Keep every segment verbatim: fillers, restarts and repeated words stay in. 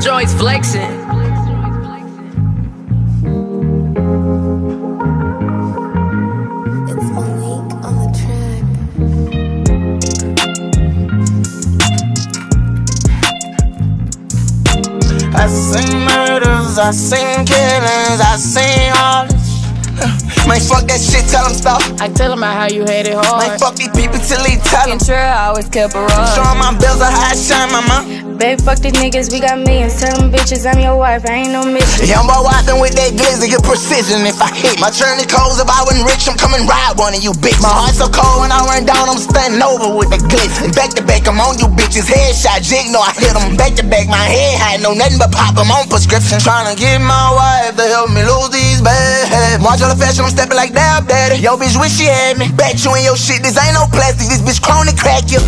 joints flexing. I seen murders, I seen killings, I seen all this. Man, fuck that shit, tell him stop. I tell him about how you had it hard. Man, fuck these people till he tell him. Sure, I always kept a rod. Show him my bills are high, shine, mama. Baby, fuck these niggas, we got millions. Tell them bitches I'm your wife, I ain't no mission. Young boy walking with that glizzy, get precision if I hit. My journey closed, if I wasn't rich, I'm coming ride one of you bitch. My heart so cold when I run down, I'm stunting over with the glitz. And back to back, I'm on you bitches. Headshot, jig, no, I hit them. Back to back, my head high, no nothing but pop, I'm on prescription. Tryna get my wife to help me lose these bad habits. Watch all the fashion, I'm stepping like Dab Daddy. Yo, bitch, wish she had me. Back you in your shit, this ain't no plastic, this bitch chronic crack you.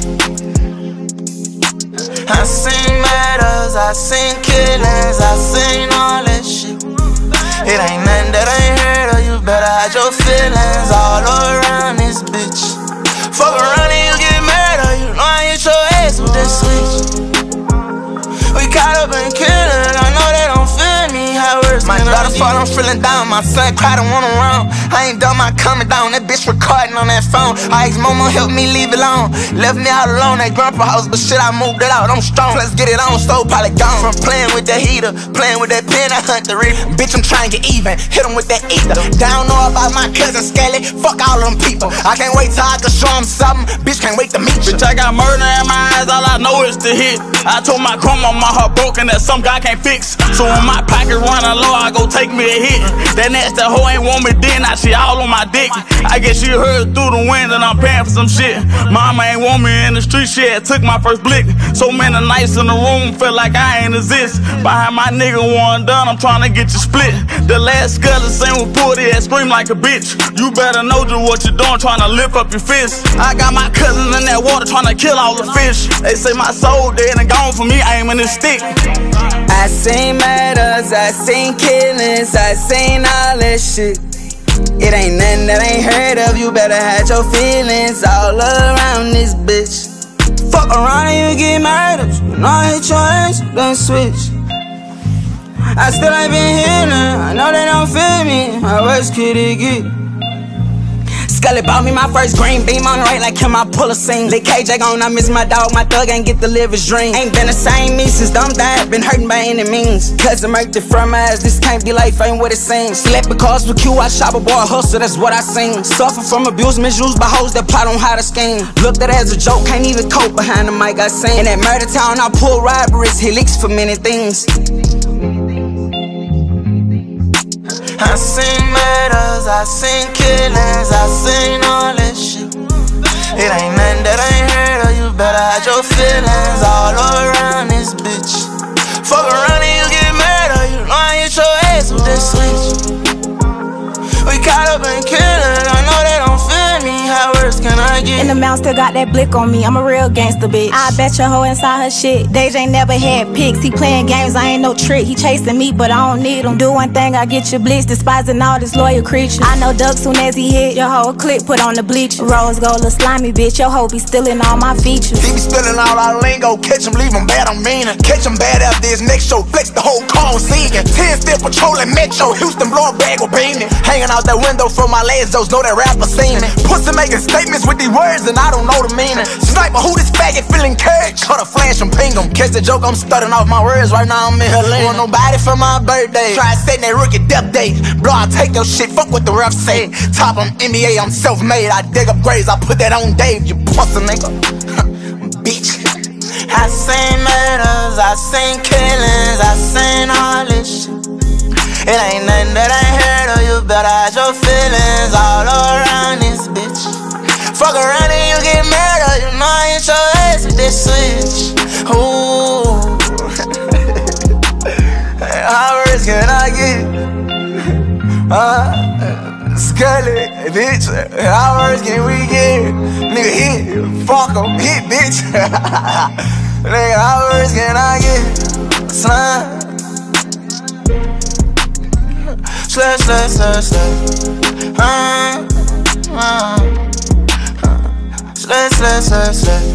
I seen murders, I seen killings, I seen all that shit. It ain't nothing that I ain't heard of, you better hide your feelings all around this bitch. Fuck around and you get murdered, you know I hit your ass with that switch. We caught up in killing, I know they don't feel me, how worse. My daughter fall, I'm feeling down, my son cried and went around. I ain't done my coming down, that bitch recording on that phone. I asked mama help me leave it alone. Left me out alone at grandpa house, but shit I moved it out, I'm strong. Let's get it on, so probably gone. From playing with the heater, playing with that pen, I hunt the reaper. Bitch, I'm trying to get even, hit him with that ether. Down know about my cousin Skelly, fuck all them people. I can't wait till I can show him something, bitch can't wait to meet you. Bitch, I got murder in my eyes, all I know is to hit. I told my grandma my heart broken that some guy can't fix. So when my pocket running low, I go take me a hit. That nasty hoe ain't want me then, now she all on my dick. I guess she heard through the wind and I'm paying for some shit. Mama ain't want me in the street, she had took my first blick. So many nights in the room, felt like I ain't exist. Behind my nigga one done, I'm trying to get you split. The last skeleton same with pulled it, scream like a bitch. You better know just what you're doing, trying to lift up your fist. I got my cousin in that water trying to kill all the fish. They say my soul dead and gone for me, aiming this stick. I seen murders, I seen killings, I seen all that shit. It ain't nothing that I ain't heard of, you better hide your feelings all around this bitch. Fuck around and you get murdered, you know I hit your ass, then switch. I still ain't been healing, I know they don't feel me, how worse could it get? Scully bought me my first green beam on the right like him, I pull a scene. Lit K J gone, I miss my dog, my thug ain't get the live his dream. Ain't been the same me since dumb died, been hurting by any means. Cousin murked it from my eyes, this can't be life, ain't what it seems. Slept because with Q, I shop a boy hustle, that's what I seen. Suffer from abuse, misused by hoes that plot on how to scheme. Looked at it as a joke, can't even cope behind the mic I sing. In that murder town, I pull robberies, he leaks for many things. I seen murders, I seen killings, I seen all that shit. It ain't nothing that I ain't heard of, you better hide your feelings all around this bitch. Fuck around and you get murdered, you know I hit your ass with that switch. We caught up in killing, I know they don't feel me, how worse can I get? And the mouth still got that blick on me, I'm a real gangster bitch. I bet your hoe inside her shit, Dej ain't never had pics. He playing games, I ain't no trick. He chasing me, but I don't need him. Do one thing, I get your blitz, despising all this loyal creatures. I know Doug soon as he hit, your whole clip put on the bleachers. Rose gold, little slimy bitch, your hoe be stealing all my features. He be stealing all our lingo, catch him, leave him bad, I'm meaning. Catch him bad after his next show, flex the whole car singing. Ten still patrolling Metro, Houston blowing bag with beaming. Hanging out that window for my legs, those know that rapper seen it. Pussy making statements with these words and I don't know the meaning. Sniper, who this faggot feeling courage? Cut a flash and ping him. Catch the joke, I'm stuttering off my words right now, I'm in her lane. Want nobody for my birthday. Try setting that rookie death date. Bro, I take your shit, fuck what the refs say. Top on N B A, I'm self-made. I dig up grades, I put that on Dave, you pussy nigga. Bitch. I seen murders, I seen killings, I seen all this shit. It ain't nothing that I ain't heard of, you better hide your feelings all around this bitch. Fuck around and you get murdered, you know I hit your ass with this switch. Ooh. How worse can I get? Uh, Scully, bitch, how worse can we get? Nigga hit, fuck em, hit bitch. Nigga, how worse can I get? Slime. Slash, slash, slash, slash. Uh, uh, uh. Slash, slash, slash, slash.